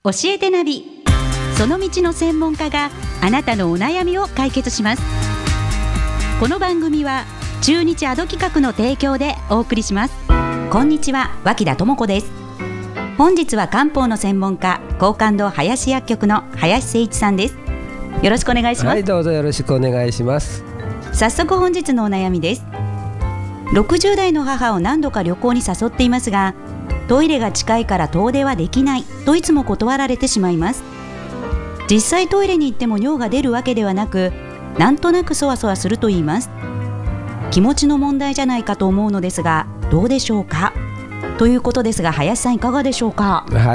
教えてナビ、その道の専門家があなたのお悩みを解決します。この番組は中日アド企画の提供でお送りします。こんにちは、脇田智子です。本日は漢方の専門家、廣貫堂林薬局の林誠一さんです。よろしくお願いします。 はい、どうぞよろしくお願いします。 早速本日のお悩みです。60代の母を何度か旅行に誘っていますが、トイレが近いから遠出はできないといつも断られてしまいます。実際トイレに行っても尿が出るわけではなく、なんとなくそわそわすると言います。気持ちの問題じゃないかと思うのですが、どうでしょうかということですが、林さんいかがでしょうか。 はい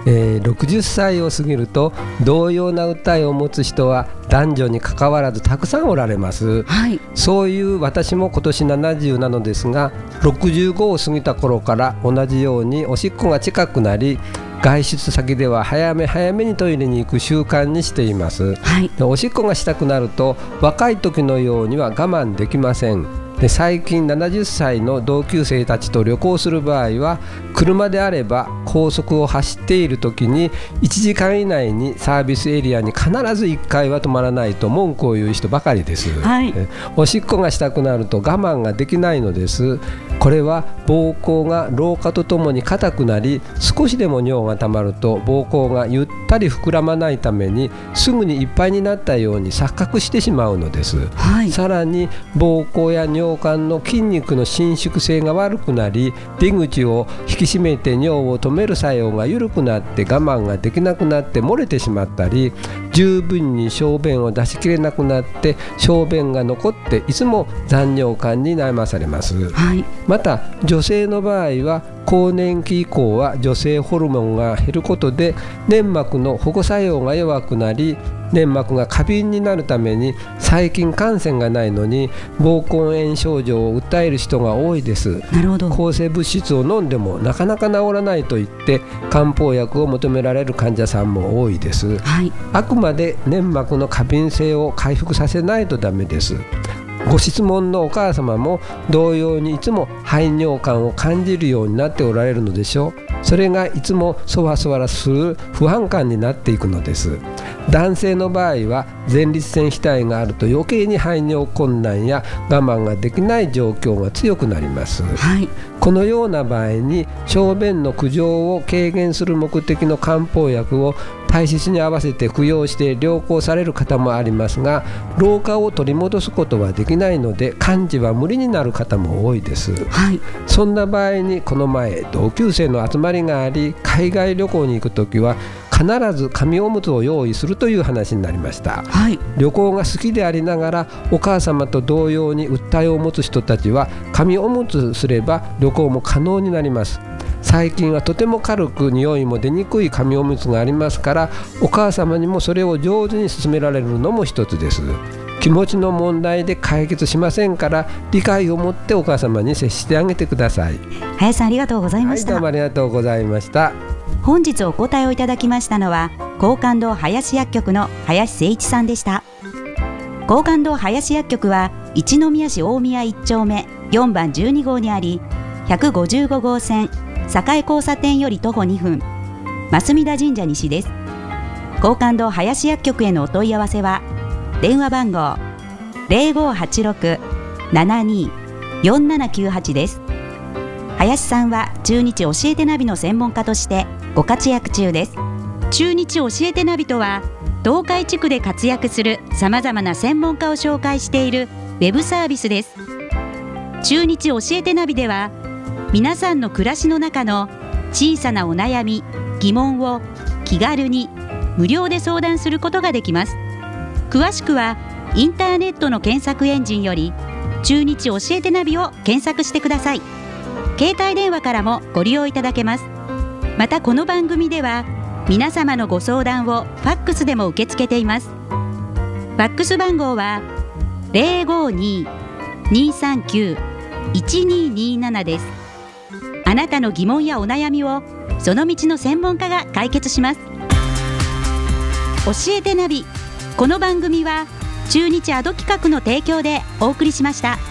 、60歳を過ぎると同様な訴えを持つ人は男女に関わらずたくさんおられます、はい、そういう私も今年70なのですが、65を過ぎた頃から同じようにおしっこが近くなり、外出先では早め早めにトイレに行く習慣にしています、はい、でおしっこがしたくなると若い時のようには我慢できません。で最近70歳の同級生たちと旅行する場合は、車であれば高速を走っている時に1時間以内にサービスエリアに必ず1回は止まらないと文句を言う人ばかりです、はい、おしっこがしたくなると我慢ができないのです。これは膀胱が老化とともに硬くなり、少しでも尿がたまると膀胱がゆったり膨らまないためにすぐにいっぱいになったように錯覚してしまうのです、はい、さらに膀胱や尿管の筋肉の伸縮性が悪くなり、出口を引き締めて尿を止める作用が緩くなって我慢ができなくなって漏れてしまったり、十分に小便を出しきれなくなって小便が残っていつも残尿感に悩まされます、はい、また女性の場合は更年期以降は女性ホルモンが減ることで粘膜の保護作用が弱くなり、粘膜が過敏になるために細菌感染がないのに膀胱炎症状を訴える人が多いです。なるほど。抗生物質を飲んでもなかなか治らないと言って漢方薬を求められる患者さんも多いです、はい、あくまで粘膜の過敏性を回復させないとダメです。ご質問のお母様も同様にいつも排尿感を感じるようになっておられるのでしょう。それがいつもそわそわする不安感になっていくのです。男性の場合は前立腺肥大があると余計に排尿困難や我慢ができない状況が強くなります、はい、このような場合に小便の苦情を軽減する目的の漢方薬を体質に合わせて服用して良好される方もありますが、老化を取り戻すことはできないので完治は無理になる方も多いです、はい、そんな場合にこの前同級生の集まりがあり、海外旅行に行くときは必ず紙おむつを用意するという話になりました、はい、旅行が好きでありながらお母様と同様に訴えを持つ人たちは紙おむつすれば旅行も可能になります。最近はとても軽く匂いも出にくい紙おむつがありますから、お母様にもそれを上手に勧められるのも一つです。気持ちの問題で解決しませんから、理解を持ってお母様に接してあげてください。 林さんありがとうございました。 はい、どうもありがとうございました。 本日お答えをいただきましたのは廣貫堂林薬局の林誠一さんでした。廣貫堂林薬局は一宮市大宮1丁目4番12号にあり、155号線栄交差点より徒歩2分、増田神社西です。廣貫堂林薬局へのお問い合わせは電話番号 0586-724798 です。林さんは中日教えてナビの専門家としてご活躍中です。中日教えてナビとは、東海地区で活躍するさまざまな専門家を紹介しているウェブサービスです。中日教えてナビでは、皆さんの暮らしの中の小さなお悩み、疑問を気軽に無料で相談することができます。詳しくはインターネットの検索エンジンより中日教えてナビを検索してください。携帯電話からもご利用いただけます。またこの番組では皆様のご相談をファックスでも受け付けています。ファックス番号は 052-239-1227 です。あなたの疑問やお悩みをその道の専門家が解決します。教えてナビ、この番組は中日アド企画の提供でお送りしました。